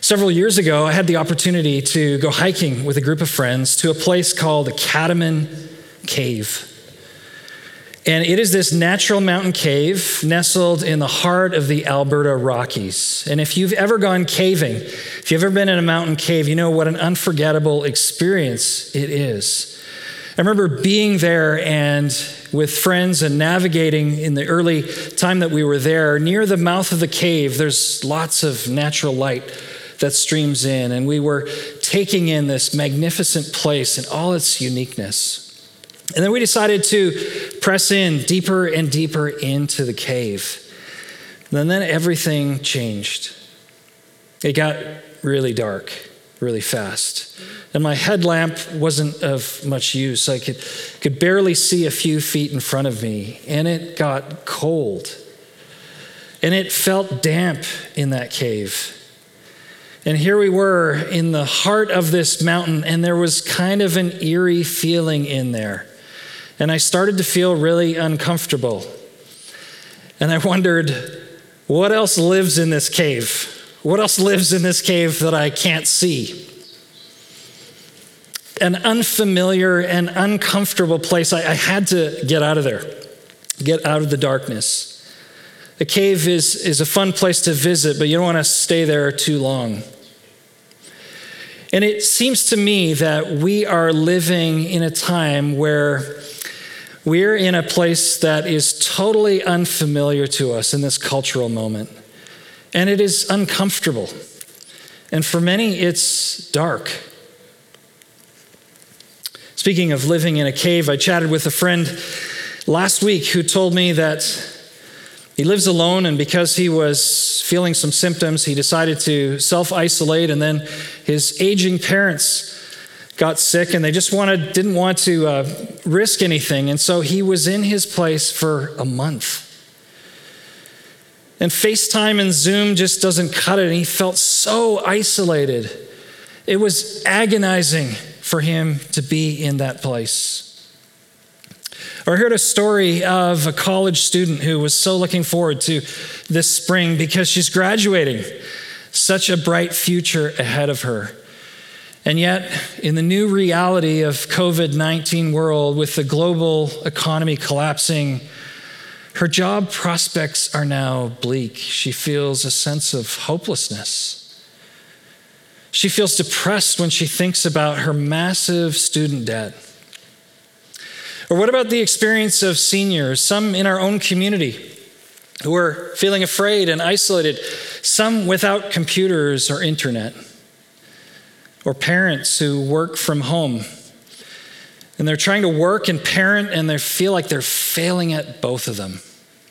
Several years ago, I had the opportunity to go hiking with a group of friends to a place called the Catamount Cave. And it is this natural mountain cave nestled in the heart of the Alberta Rockies. And if you've ever gone caving, if you've ever been in a mountain cave, you know what an unforgettable experience it is. I remember being there and with friends and navigating in the early time that we were there. Near the mouth of the cave, there's lots of natural light that streams in, and we were taking in this magnificent place in all its uniqueness. And then we decided to press in deeper and deeper into the cave. And then everything changed. It got really dark, really fast. And my headlamp wasn't of much use. I could barely see a few feet in front of me, and it got cold. And it felt damp in that cave. And here we were in the heart of this mountain, and there was kind of an eerie feeling in there. And I started to feel really uncomfortable. And I wondered, what else lives in this cave? What else lives in this cave that I can't see? An unfamiliar and uncomfortable place. I had to get out of there, get out of the darkness. A cave is a fun place to visit, but you don't want to stay there too long. And it seems to me that we are living in a time where we're in a place that is totally unfamiliar to us in this cultural moment. And it is uncomfortable. And for many, it's dark. Speaking of living in a cave, I chatted with a friend last week who told me that he lives alone, and because he was feeling some symptoms, he decided to self-isolate, and then his aging parents got sick, and they just didn't want to risk anything, and so he was in his place for a month. And FaceTime and Zoom just doesn't cut it, and he felt so isolated. It was agonizing for him to be in that place. Or I heard a story of a college student who was so looking forward to this spring because she's graduating. Such a bright future ahead of her. And yet, in the new reality of COVID-19 world, with the global economy collapsing, her job prospects are now bleak. She feels a sense of hopelessness. She feels depressed when she thinks about her massive student debt. Or what about the experience of seniors, some in our own community who are feeling afraid and isolated, some without computers or internet, or parents who work from home, and they're trying to work and parent, and they feel like they're failing at both of them.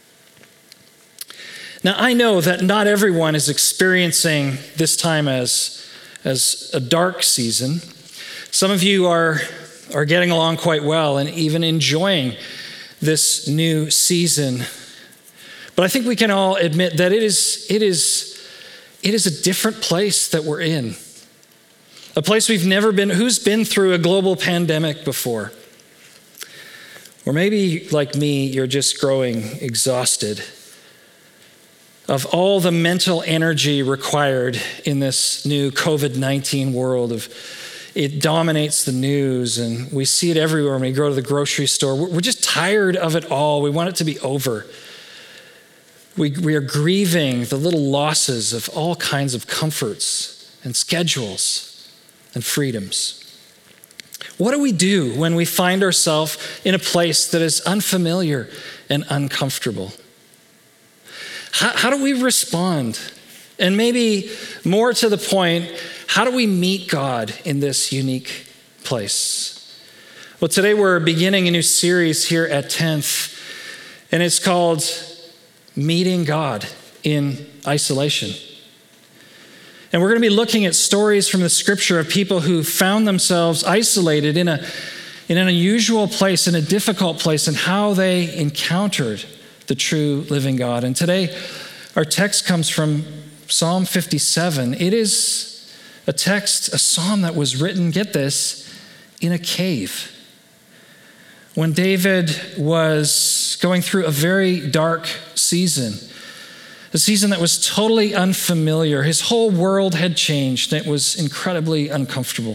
Now, I know that not everyone is experiencing this time as a dark season. Some of you are getting along quite well and even enjoying this new season. But I think we can all admit that it is a different place that we're in. A place we've never been. Who's been through a global pandemic before? Or maybe, like me, you're just growing exhausted of all the mental energy required in this new COVID-19 world. It dominates the news, and we see it everywhere when we go to the grocery store. We're just tired of it all. We want it to be over. We are grieving the little losses of all kinds of comforts and schedules and freedoms. What do we do when we find ourselves in a place that is unfamiliar and uncomfortable? How do we respond? And maybe more to the point, how do we meet God in this unique place? Well, today we're beginning a new series here at 10th, and it's called Meeting God in Isolation. And we're going to be looking at stories from the scripture of people who found themselves isolated in an unusual place, in a difficult place, and how they encountered the true living God. And today, our text comes from Psalm 57. It is a psalm that was written, get this, in a cave. When David was going through a very dark season, a season that was totally unfamiliar. His whole world had changed, and it was incredibly uncomfortable.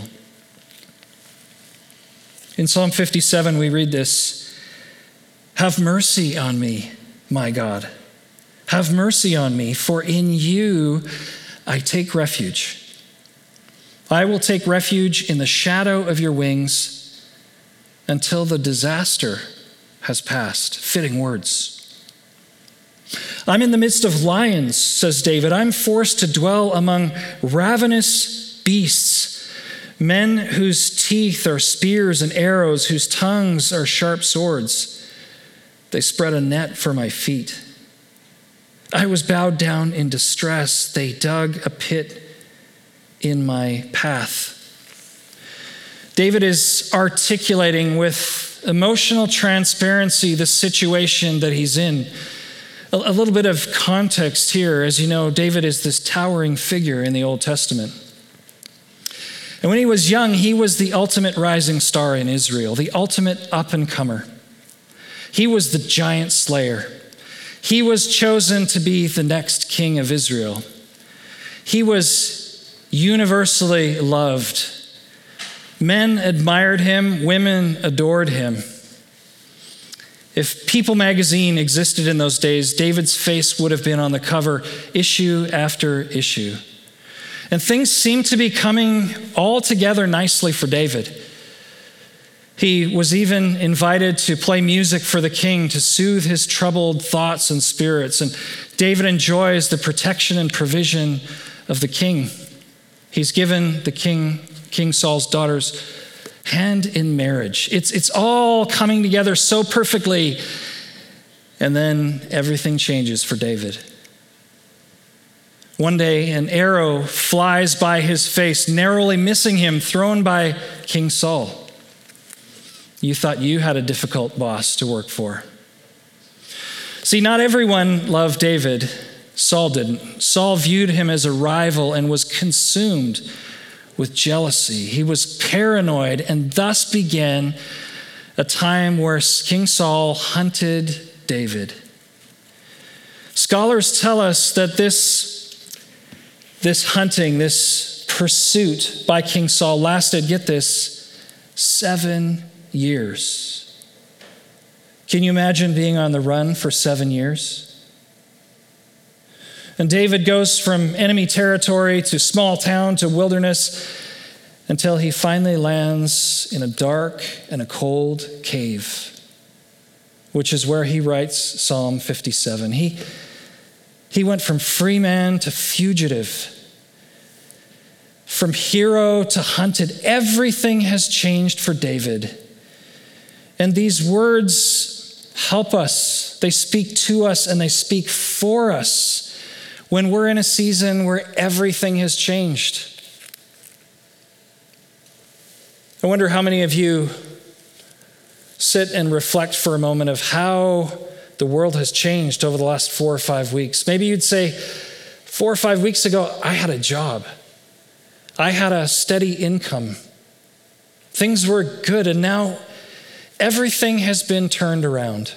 In Psalm 57, we read this: "Have mercy on me, my God. Have mercy on me, for in you I take refuge. I will take refuge in the shadow of your wings until the disaster has passed." Fitting words. "I'm in the midst of lions," says David. "I'm forced to dwell among ravenous beasts, men whose teeth are spears and arrows, whose tongues are sharp swords. They spread a net for my feet. I was bowed down in distress. They dug a pit in my path." David is articulating with emotional transparency the situation that he's in. A little bit of context here. As you know, David is this towering figure in the Old Testament. And when he was young, he was the ultimate rising star in Israel, the ultimate up-and-comer. He was the giant slayer. He was chosen to be the next king of Israel. He was universally loved. Men admired him, women adored him. If People magazine existed in those days, David's face would have been on the cover issue after issue. And things seemed to be coming all together nicely for David. He was even invited to play music for the king to soothe his troubled thoughts and spirits. And David enjoys the protection and provision of the king. He's given the King Saul's daughters hand in marriage. It's all coming together so perfectly. And then everything changes for David. One day, an arrow flies by his face, narrowly missing him, thrown by King Saul. You thought you had a difficult boss to work for. See, not everyone loved David. Saul didn't. Saul viewed him as a rival and was consumed with jealousy. He was paranoid, and thus began a time where King Saul hunted David. Scholars tell us that this hunting, this pursuit by King Saul lasted, get this, 7 years. Can you imagine being on the run for 7 years? And David goes from enemy territory to small town to wilderness until he finally lands in a dark and a cold cave, which is where he writes Psalm 57. He went from free man to fugitive, from hero to hunted. Everything has changed for David. And these words help us. They speak to us and they speak for us when we're in a season where everything has changed. I wonder how many of you sit and reflect for a moment of how the world has changed over the last 4 or 5 weeks. Maybe you'd say, 4 or 5 weeks ago, I had a job. I had a steady income. Things were good, and now everything has been turned around.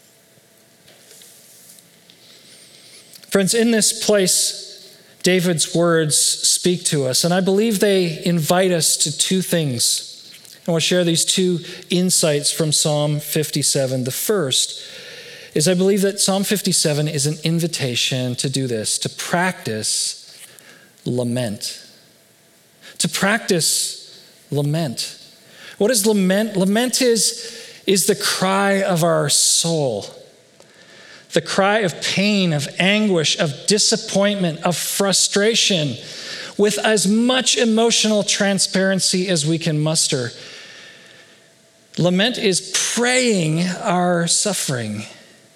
Friends, in this place, David's words speak to us, and I believe they invite us to 2 things. I want to share these 2 insights from Psalm 57. The first is I believe that Psalm 57 is an invitation to do this, to practice lament. To practice lament. What is lament? Lament is the cry of our soul. The cry of pain, of anguish, of disappointment, of frustration, with as much emotional transparency as we can muster. Lament is praying our suffering.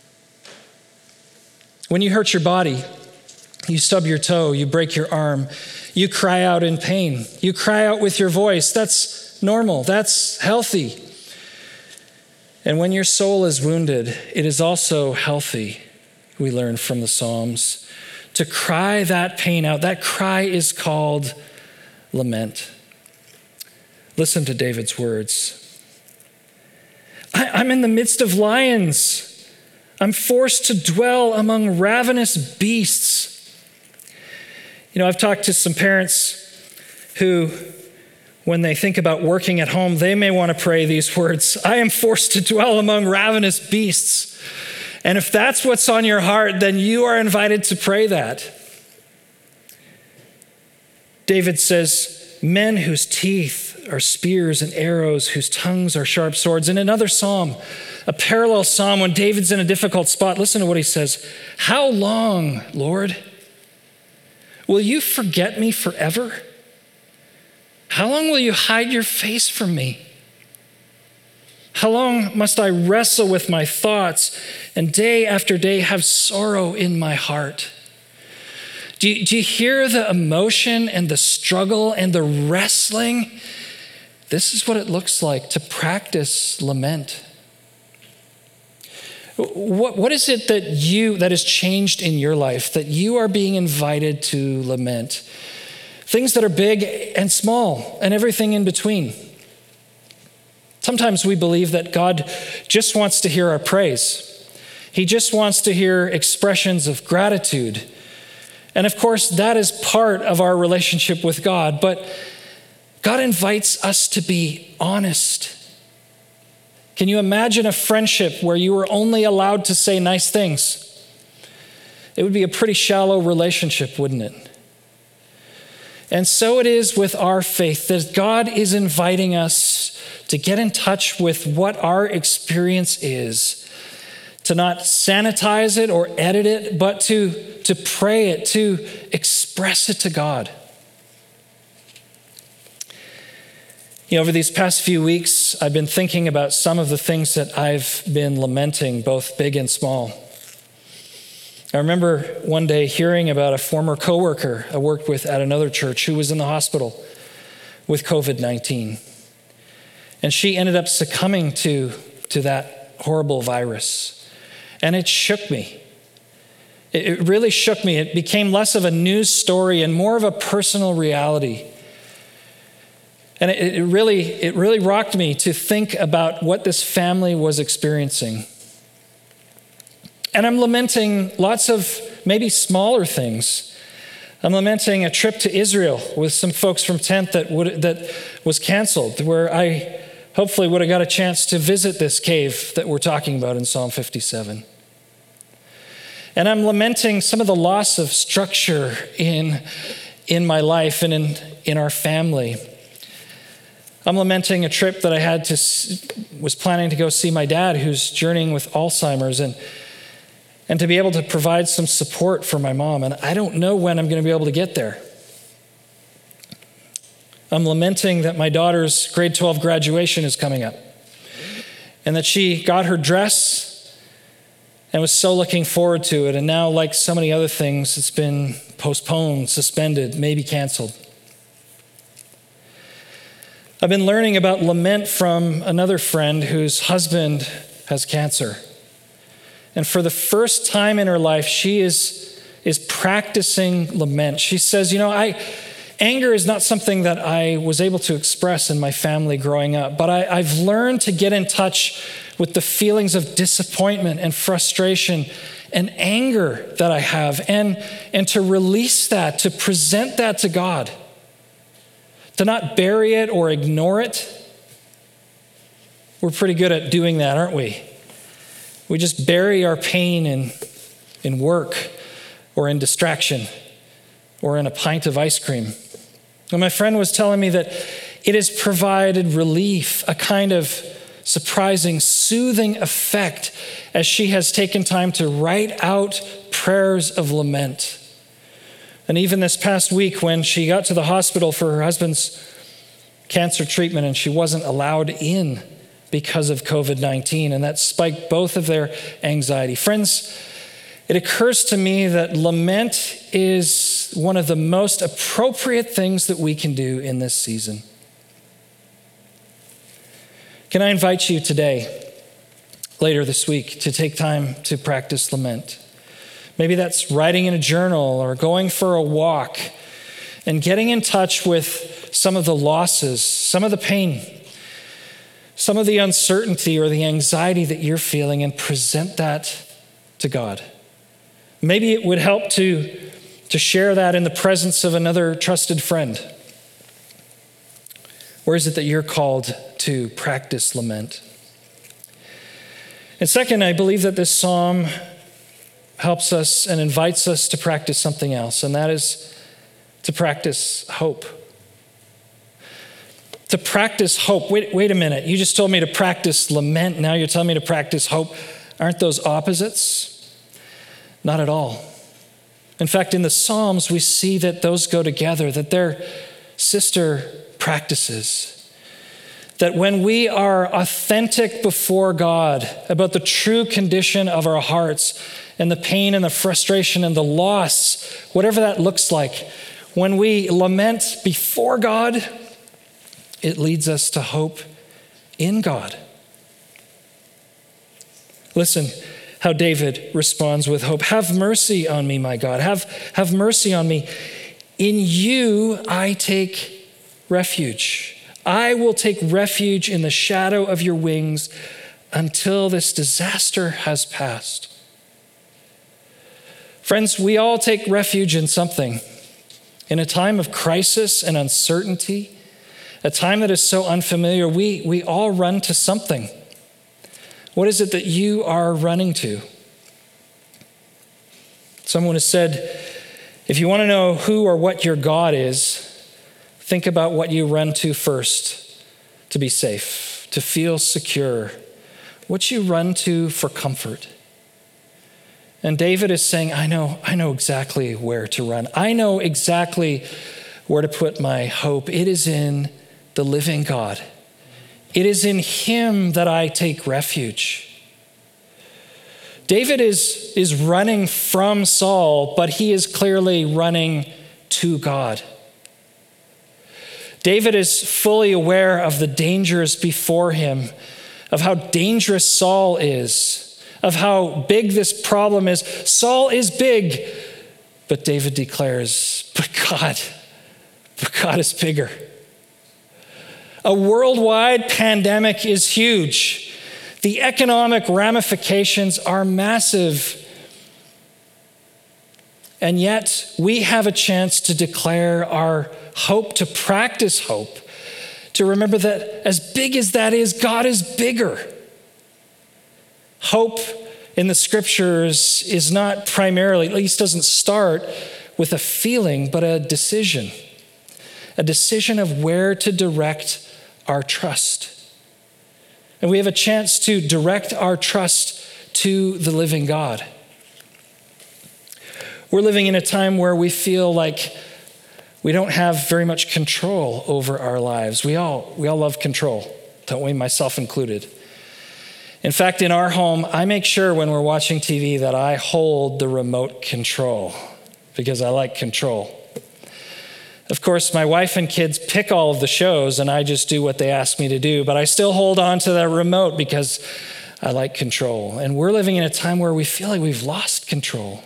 When you hurt your body, you stub your toe, you break your arm, you cry out in pain. You cry out with your voice. That's normal. That's healthy. And when your soul is wounded, it is also healthy, we learn from the Psalms, to cry that pain out. That cry is called lament. Listen to David's words. I'm in the midst of lions. I'm forced to dwell among ravenous beasts. You know, I've talked to some parents who, when they think about working at home, they may want to pray these words: I am forced to dwell among ravenous beasts. And if that's what's on your heart, then you are invited to pray that. David says, men whose teeth are spears and arrows, whose tongues are sharp swords. In another psalm, a parallel psalm, when David's in a difficult spot, listen to what he says. How long, Lord, will you forget me forever? How long will you hide your face from me? How long must I wrestle with my thoughts and day after day have sorrow in my heart? Do you hear the emotion and the struggle and the wrestling? This is what it looks like to practice lament. What is it that has changed in your life, that you are being invited to lament? Things that are big and small and everything in between. Sometimes we believe that God just wants to hear our praise. He just wants to hear expressions of gratitude. And of course, that is part of our relationship with God, but God invites us to be honest. Can you imagine a friendship where you were only allowed to say nice things? It would be a pretty shallow relationship, wouldn't it? And so it is with our faith, that God is inviting us to get in touch with what our experience is, to not sanitize it or edit it, but to pray it, to express it to God. You know, over these past few weeks, I've been thinking about some of the things that I've been lamenting, both big and small. I remember one day hearing about a former coworker I worked with at another church who was in the hospital with COVID-19. And she ended up succumbing to that horrible virus. And it shook me. It really shook me. It became less of a news story and more of a personal reality. And it really rocked me to think about what this family was experiencing. And I'm lamenting lots of maybe smaller things. I'm lamenting a trip to Israel with some folks from Tent that was canceled, where I hopefully would have got a chance to visit this cave that we're talking about in Psalm 57. And I'm lamenting some of the loss of structure in my life and in our family. I'm lamenting a trip that I was planning to go see my dad, who's journeying with Alzheimer's, and to be able to provide some support for my mom. And I don't know when I'm going to be able to get there. I'm lamenting that my daughter's grade 12 graduation is coming up, and that she got her dress and was so looking forward to it. And now, like so many other things, it's been postponed, suspended, maybe canceled. I've been learning about lament from another friend whose husband has cancer. And for the first time in her life, she is practicing lament. She says, you know, anger is not something that I was able to express in my family growing up, but I've learned to get in touch with the feelings of disappointment and frustration and anger that I have, and to release that, to present that to God, to not bury it or ignore it. We're pretty good at doing that, aren't we? We just bury our pain in work or in distraction or in a pint of ice cream. And my friend was telling me that it has provided relief, a kind of surprising, soothing effect as she has taken time to write out prayers of lament. And even this past week, when she got to the hospital for her husband's cancer treatment and she wasn't allowed in because of COVID-19, and that spiked both of their anxiety. Friends, it occurs to me that lament is one of the most appropriate things that we can do in this season. Can I invite you today, later this week, to take time to practice lament? Maybe that's writing in a journal or going for a walk and getting in touch with some of the losses, some of the pain, some of the uncertainty or the anxiety that you're feeling, and present that to God. Maybe it would help to share that in the presence of another trusted friend. Or is it that you're called to practice lament? And second, I believe that this psalm helps us and invites us to practice something else, and that is to practice hope. To practice hope. Wait a minute. You just told me to practice lament. Now you're telling me to practice hope. Aren't those opposites? Not at all. In fact, in the Psalms, we see that those go together, that they're sister practices. That when we are authentic before God about the true condition of our hearts and the pain and the frustration and the loss, whatever that looks like, when we lament before God, it leads us to hope in God. Listen how David responds with hope. Have mercy on me, my God. Have mercy on me. In you I take refuge. I will take refuge in the shadow of your wings until this disaster has passed. Friends, we all take refuge in something. In a time of crisis and uncertainty, a time that is so unfamiliar, we all run to something. What is it that you are running to? Someone has said, if you want to know who or what your God is, think about what you run to first to be safe, to feel secure, what you run to for comfort. And David is saying, I know exactly where to run. I know exactly where to put my hope. It is in the living God. It is in him that I take refuge. David is running from Saul, but he is clearly running to God. David is fully aware of the dangers before him, of how dangerous Saul is, of how big this problem is. Saul is big, but David declares, but God is bigger. A worldwide pandemic is huge. The economic ramifications are massive. And yet, we have a chance to declare our hope, to practice hope, to remember that as big as that is, God is bigger. Hope in the scriptures is not primarily, at least doesn't start with a feeling, but a decision of where to direct our trust. And we have a chance to direct our trust to the living God. We're living in a time where we feel like we don't have very much control over our lives. We all love control, don't we? Myself included. In fact, in our home, I make sure when we're watching TV that I hold the remote control because I like control. Of course, my wife and kids pick all of the shows and I just do what they ask me to do, but I still hold on to that remote because I like control. And we're living in a time where we feel like we've lost control.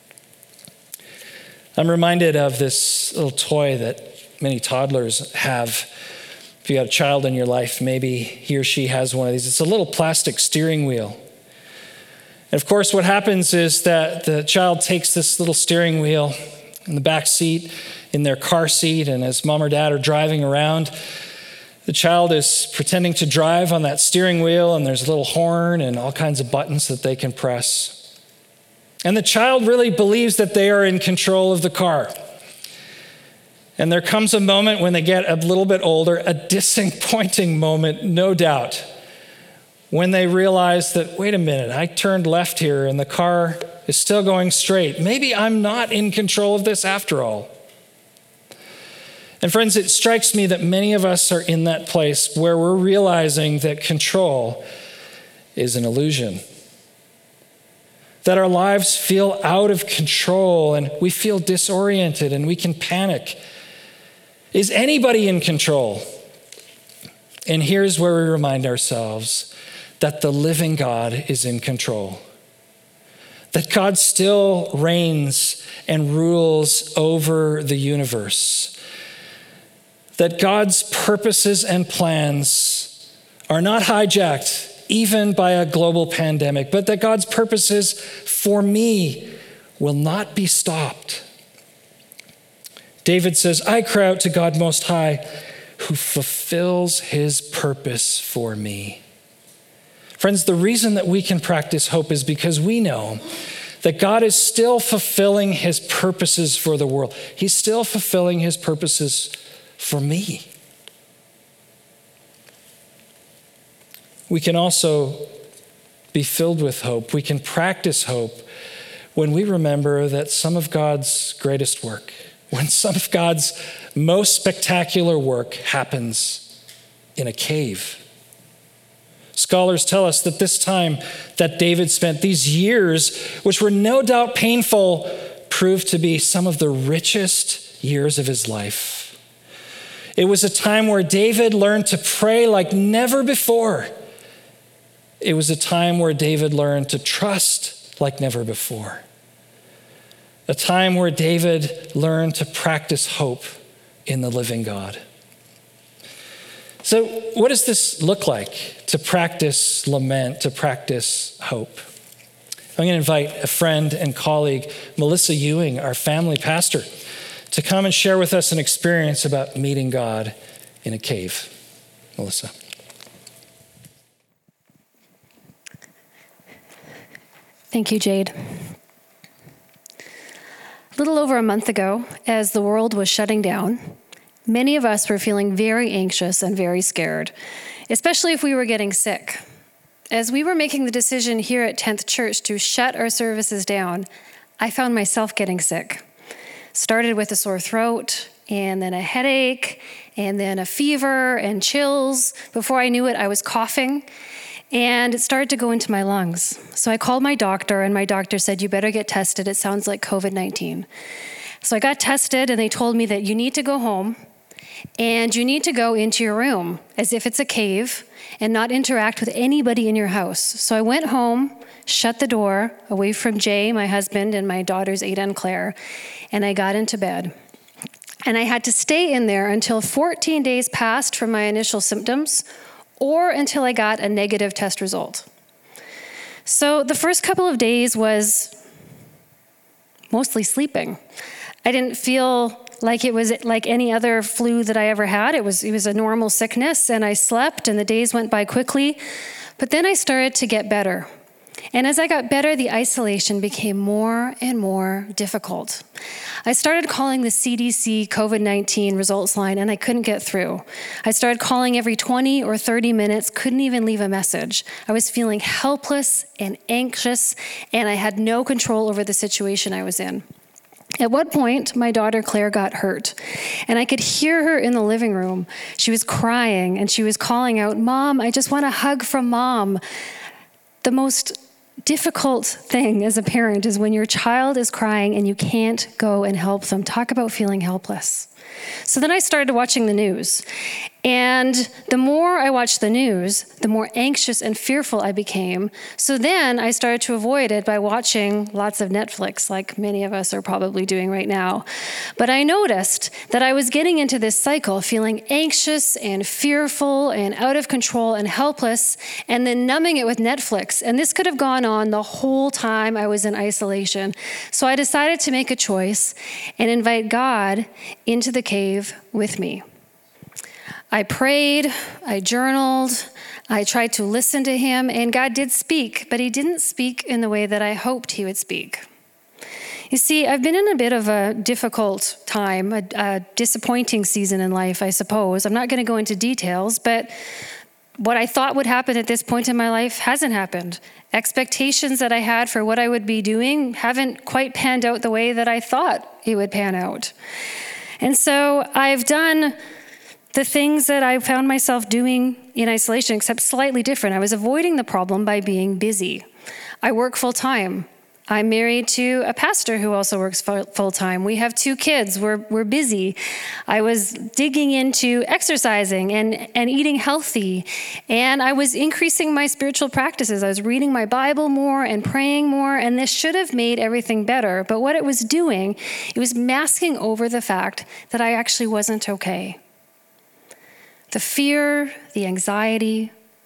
I'm reminded of this little toy that many toddlers have. If you have a child in your life, maybe he or she has one of these. It's a little plastic steering wheel. And of course, what happens is that the child takes this little steering wheel in the back seat, in their car seat, and as mom or dad are driving around, the child is pretending to drive on that steering wheel, and there's a little horn and all kinds of buttons that they can press. And the child really believes that they are in control of the car. And there comes a moment when they get a little bit older, a disappointing moment, no doubt, when they realize that, wait a minute, I turned left here and the car is still going straight. Maybe I'm not in control of this after all. And friends, it strikes me that many of us are in that place where we're realizing that control is an illusion. That our lives feel out of control and we feel disoriented and we can panic. Is anybody in control? And here's where we remind ourselves that the living God is in control. That God still reigns and rules over the universe. That God's purposes and plans are not hijacked even by a global pandemic, but that God's purposes for me will not be stopped. David says, I cry out to God Most High, who fulfills his purpose for me. Friends, the reason that we can practice hope is because we know that God is still fulfilling his purposes for the world. He's still fulfilling his purposes for me. We can also be filled with hope. We can practice hope when we remember that some of God's greatest work, when some of God's most spectacular work happens in a cave. Scholars tell us that this time that David spent, these years, which were no doubt painful, proved to be some of the richest years of his life. It was a time where David learned to pray like never before. It was a time where David learned to trust like never before. A time where David learned to practice hope in the living God. So what does this look like to practice lament, to practice hope? I'm going to invite a friend and colleague, Melissa Ewing, our family pastor, to come and share with us an experience about meeting God in a cave. Melissa. Thank you, Jade. A little over a month ago, as the world was shutting down, many of us were feeling very anxious and very scared, especially if we were getting sick. As we were making the decision here at 10th Church to shut our services down, I found myself getting sick. Started with a sore throat, and then a headache, and then a fever and chills. Before I knew it, I was coughing, and it started to go into my lungs. So I called my doctor, and my doctor said, you better get tested. It sounds like COVID-19. So I got tested, and they told me that you need to go home, and you need to go into your room as if it's a cave and not interact with anybody in your house. So I went home, shut the door away from Jay, my husband, and my daughters, Ada and Claire, and I got into bed. And I had to stay in there until 14 days passed from my initial symptoms or until I got a negative test result. So the first couple of days was mostly sleeping. I didn't feel like it was like any other flu that I ever had. It was a normal sickness, and I slept, and the days went by quickly. But then I started to get better. And as I got better, the isolation became more and more difficult. I started calling the CDC COVID-19 results line, and I couldn't get through. I started calling every 20 or 30 minutes, couldn't even leave a message. I was feeling helpless and anxious, and I had no control over the situation I was in. At one point, my daughter Claire got hurt, and I could hear her in the living room. She was crying, and she was calling out, "Mom, I just want a hug from Mom." The most difficult thing as a parent is when your child is crying and you can't go and help them. Talk about feeling helpless. So then I started watching the news. And the more I watched the news, the more anxious and fearful I became. So then I started to avoid it by watching lots of Netflix, like many of us are probably doing right now. But I noticed that I was getting into this cycle, feeling anxious and fearful and out of control and helpless, and then numbing it with Netflix. And this could have gone on the whole time I was in isolation. So I decided to make a choice and invite God into the cave with me. I prayed, I journaled, I tried to listen to him, and God did speak, but he didn't speak in the way that I hoped he would speak. You see, I've been in a bit of a difficult time, a disappointing season in life, I suppose. I'm not going to go into details, but what I thought would happen at this point in my life hasn't happened. Expectations that I had for what I would be doing haven't quite panned out the way that I thought it would pan out. And so I've done the things that I found myself doing in isolation, except slightly different. I was avoiding the problem by being busy. I work full time. I'm married to a pastor who also works full time. We have 2 kids. We're busy. I was digging into exercising and eating healthy. And I was increasing my spiritual practices. I was reading my Bible more and praying more. And this should have made everything better. But what it was doing, it was masking over the fact that I actually wasn't okay. The fear, the anxiety,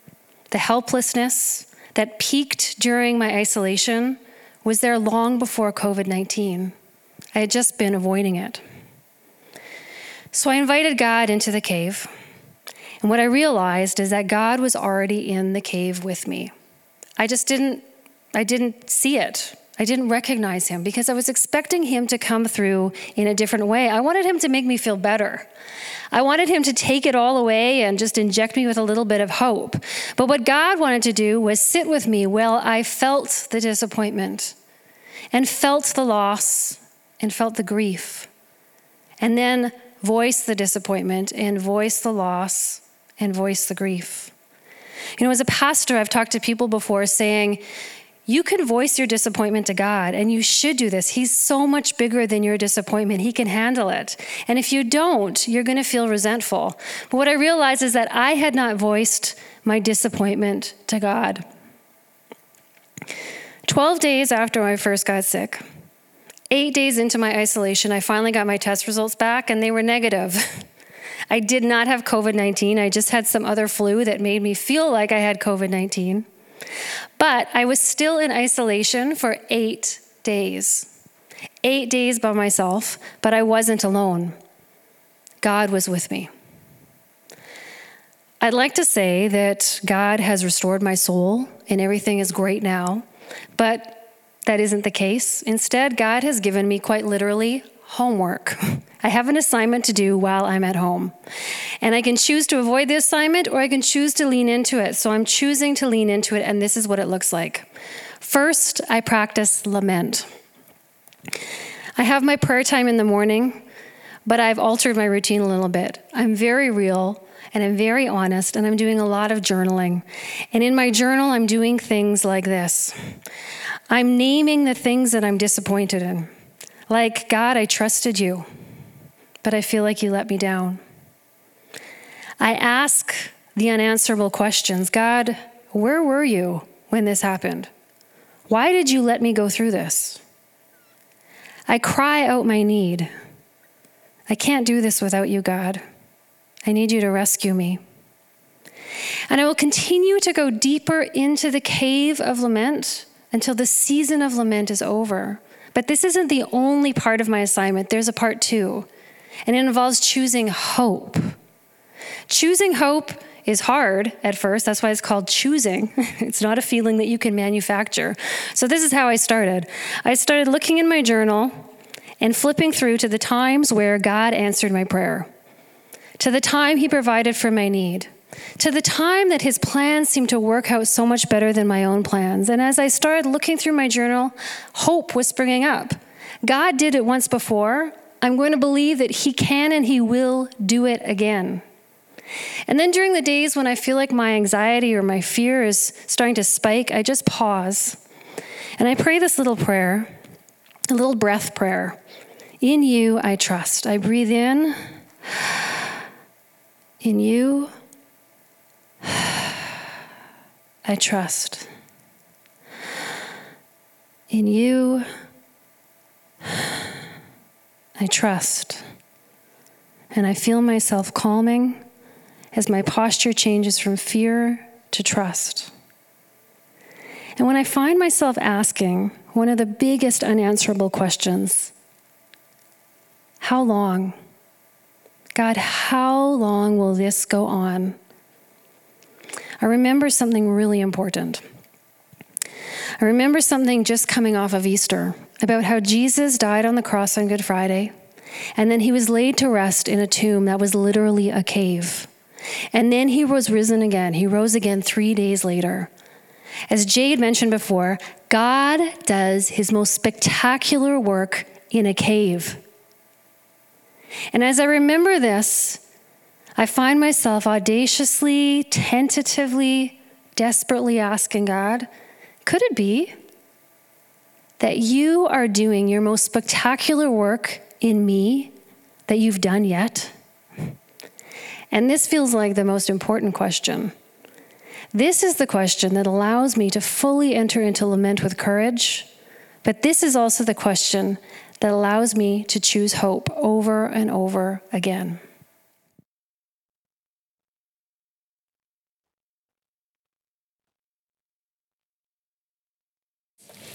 the helplessness that peaked during my isolation was there long before COVID-19. I had just been avoiding it. So I invited God into the cave. And what I realized is that God was already in the cave with me. I didn't see it. I didn't recognize him because I was expecting him to come through in a different way. I wanted him to make me feel better. I wanted him to take it all away and just inject me with a little bit of hope. But what God wanted to do was sit with me while I felt the disappointment and felt the loss and felt the grief, and then voice the disappointment and voice the loss and voice the grief. You know, as a pastor, I've talked to people before saying, you can voice your disappointment to God, and you should do this. He's so much bigger than your disappointment. He can handle it. And if you don't, you're going to feel resentful. But what I realized is that I had not voiced my disappointment to God. 12 days after I first got sick, 8 days into my isolation, I finally got my test results back, and they were negative. I did not have COVID-19. I just had some other flu that made me feel like I had COVID-19. But I was still in isolation for 8 days. 8 days by myself, but I wasn't alone. God was with me. I'd like to say that God has restored my soul and everything is great now, but that isn't the case. Instead, God has given me quite literally homework. I have an assignment to do while I'm at home. And I can choose to avoid the assignment or I can choose to lean into it. So I'm choosing to lean into it, and this is what it looks like. First, I practice lament. I have my prayer time in the morning, but I've altered my routine a little bit. I'm very real and I'm very honest, and I'm doing a lot of journaling. And in my journal, I'm doing things like this. I'm naming the things that I'm disappointed in. Like, God, I trusted you, but I feel like you let me down. I ask the unanswerable questions. God, where were you when this happened? Why did you let me go through this? I cry out my need. I can't do this without you, God. I need you to rescue me. And I will continue to go deeper into the cave of lament until the season of lament is over. But this isn't the only part of my assignment. There's a part 2, and it involves choosing hope. Choosing hope is hard at first. That's why it's called choosing. It's not a feeling that you can manufacture. So this is how I started. I started looking in my journal and flipping through to the times where God answered my prayer, to the time he provided for my need, to the time that his plans seemed to work out so much better than my own plans. And as I started looking through my journal, hope was springing up. God did it once before. I'm going to believe that he can and he will do it again. And then during the days when I feel like my anxiety or my fear is starting to spike, I just pause. And I pray this little prayer, a little breath prayer. In you I trust. I breathe in. In you I trust. In you, I trust. And I feel myself calming as my posture changes from fear to trust. And when I find myself asking one of the biggest unanswerable questions, how long? God, how long will this go on? I remember something really important. I remember something just coming off of Easter about how Jesus died on the cross on Good Friday, and then he was laid to rest in a tomb that was literally a cave. And then he was risen again. He rose again 3 days later. As Jade mentioned before, God does his most spectacular work in a cave. And as I remember this, I find myself audaciously, tentatively, desperately asking God, could it be that you are doing your most spectacular work in me that you've done yet? And this feels like the most important question. This is the question that allows me to fully enter into lament with courage, but this is also the question that allows me to choose hope over and over again.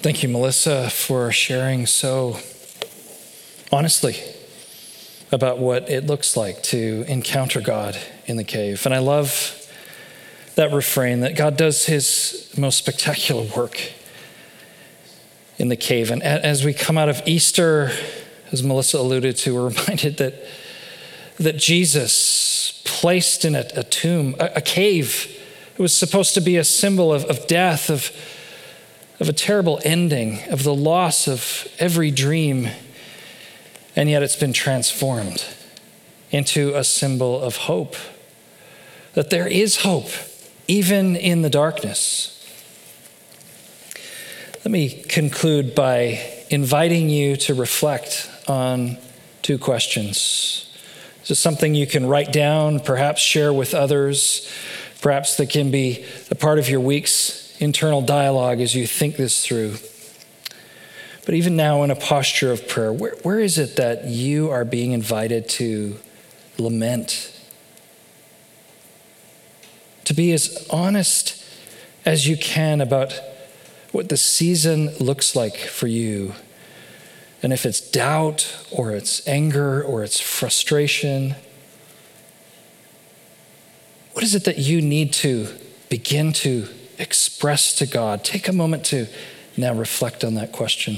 Thank you, Melissa, for sharing so honestly about what it looks like to encounter God in the cave. And I love that refrain that God does his most spectacular work in the cave. And as we come out of Easter, as Melissa alluded to, we're reminded that Jesus placed in a tomb, a cave. It was supposed to be a symbol of death, of a terrible ending, of the loss of every dream. And yet it's been transformed into a symbol of hope, that there is hope, even in the darkness. Let me conclude by inviting you to reflect on two questions. This is something you can write down, perhaps share with others, perhaps that can be a part of your week's internal dialogue as you think this through. But even now in a posture of prayer, where is it that you are being invited to lament? To be as honest as you can about what the season looks like for you. And if it's doubt or it's anger or it's frustration, what is it that you need to begin to express to God? Take a moment to now reflect on that question.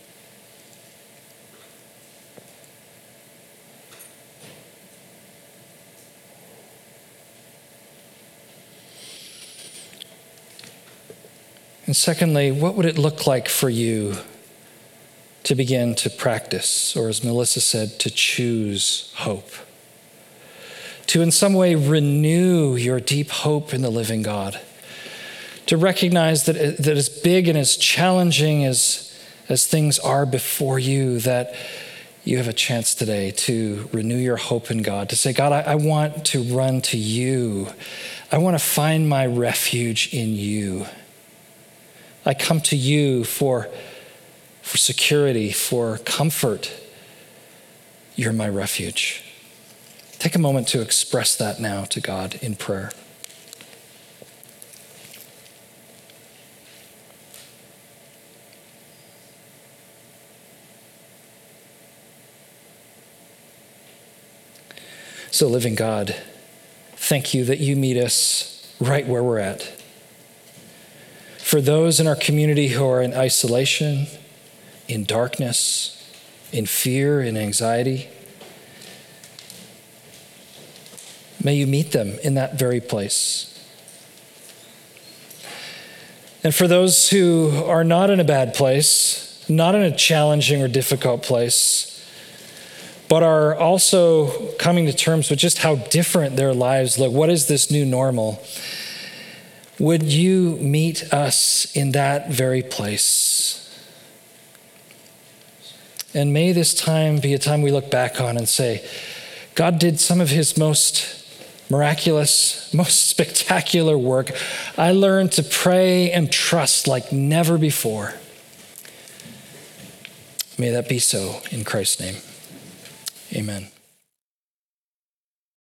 And secondly, what would it look like for you to begin to practice, or as Melissa said, to choose hope? To in some way renew your deep hope in the living God. To recognize that as big and as challenging as things are before you, that you have a chance today to renew your hope in God. To say, God, I want to run to you. I want to find my refuge in you. I come to you for security, for comfort. You're my refuge. Take a moment to express that now to God in prayer. So, living God, thank you that you meet us right where we're at. For those in our community who are in isolation, in darkness, in fear, in anxiety, may you meet them in that very place. And for those who are not in a bad place, not in a challenging or difficult place, but are also coming to terms with just how different their lives look, what is this new normal? Would you meet us in that very place? And may this time be a time we look back on and say, God did some of his most miraculous, most spectacular work. I learned to pray and trust like never before. May that be so in Christ's name. Amen.